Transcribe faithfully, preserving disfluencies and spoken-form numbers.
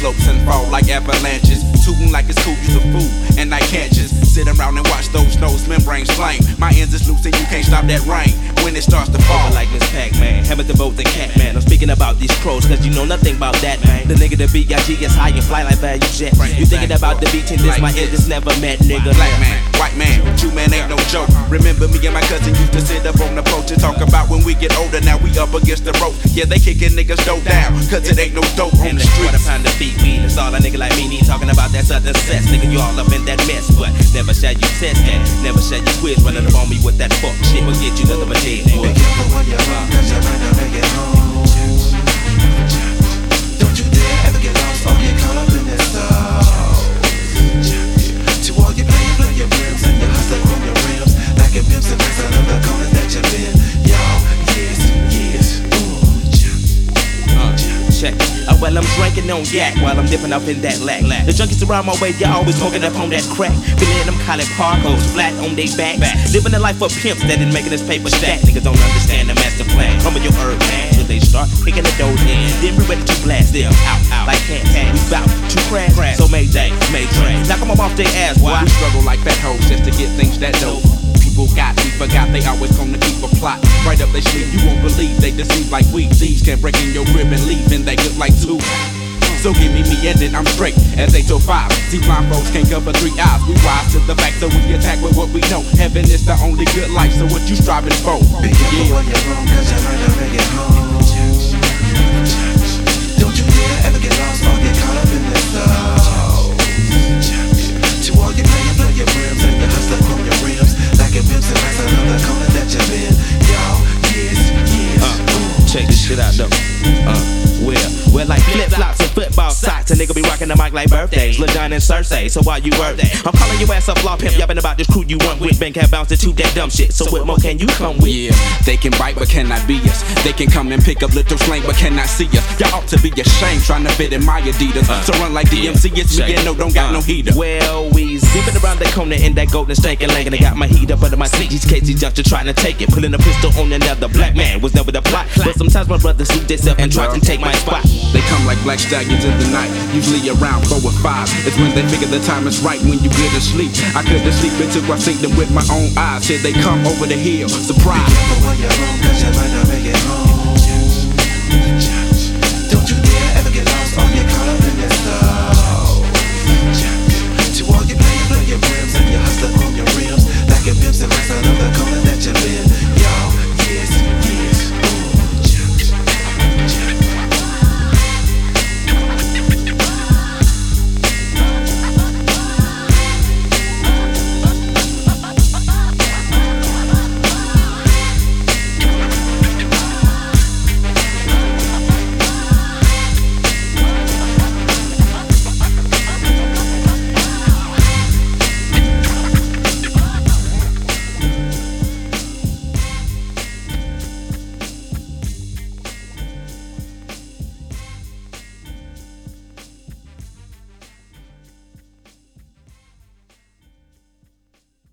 slopes and fall like avalanches. Tootin' like it's cool, you's a fool, and I can't just sit around and watch those nose membranes flame. My ends is loose and you can't stop that rain when it starts to fall. Like Miss Pac-Man, Hamilton both the cat man. I'm speaking about these crows, cause you know nothing about that, man. The nigga the B I G is high and fly like value jet. You thinking about the beach and this, my head is never met, nigga. Black man, white man, you man ain't no joke. Remember me and my cousin used to sit up on the porch and talk about when we get older, now we up against the rope. Yeah, they kicking niggas dope down, cause it ain't no dope on the street. Quarter pound to beat weed, that's all a nigga like me need. Talking about that southern sex, nigga, you all up in that mess. But never shall you test that, never shall you quiz. Running up on me with that fuck shit, will get you nothing but dead. Be careful when you're wrong, cause you might not make it home. Don't you dare ever get lost or get caught up in that stuff. To all you play, play your rims and your hustle on your rims. Like a pimps and racks out of the corner that you've been. Y'all, yes, yes, ooh, uh, check it. Uh, well, I'm drinking on yak while I'm dipping up in that lack. The junkies around my way, y'all always smoking up on that crack. Been letting them college parkos flat on they back. Living the life of pimps that is making this paper stack. Niggas don't understand the master plan. Humble your herb, man, till they start kicking the doors in. Then we ready to blast them out, out like cats. We bout to crash, so Mayday, Mayday. Knock them off their ass, why? We struggle like fat hoes just to get things that dope. People got, we forgot they always gonna keep a plot right up their sleeve. You won't believe they deceive like weed. Thieves can break in your crib and leave, and they look like two. So give me me and then I'm straight as eight oh five. See, blind folks can't cover three eyes. We rise to the fact, so we attack with what we know. Heaven is the only good life, so what you striving for? be careful yeah. when you're wrong, cause you might not make it home. Don't you dare ever get lost or get caught up in this stuff. To all you play, play your rims and your hustle on your rims. Like a pimps and racks out of the corner that you've been. Y'all, yes, yes, uh, check this shit out though. Uh, well, well like flip-flops and football socks. A nigga be rocking the mic like birthdays, LaJohn and Cersei. So why you birthday? I'm calling your ass up, law pimp, yapping about this crew you want with. Bank have bounced to that dumb shit. So what more can you come with? Yeah, they can bite but cannot be us. They can come and pick up little slang but cannot see us. Y'all ought to be ashamed trying to fit in my Adidas. Uh, so run like D M C, it's me and no, don't got uh, no heater. Well, we zipping around that corner in that golden stinking lane. And I got my heat up under my seat. These cases just trying to take it. Pulling a pistol on another black man was never the plot. But sometimes my brothers suit themselves and try to take my spot. They come like black stallions in the night, usually around four or five. It's when they figure the time is right when you get to sleep. I couldn't sleep until I seen them with my own eyes. Said they come over the hill, surprise. Be careful when you're wrong, cause you might not make it home. Don't you dare ever get lost or get caught up in this stuff. To all you play, play your rims and your hustle on your rims. Like a pimps and racks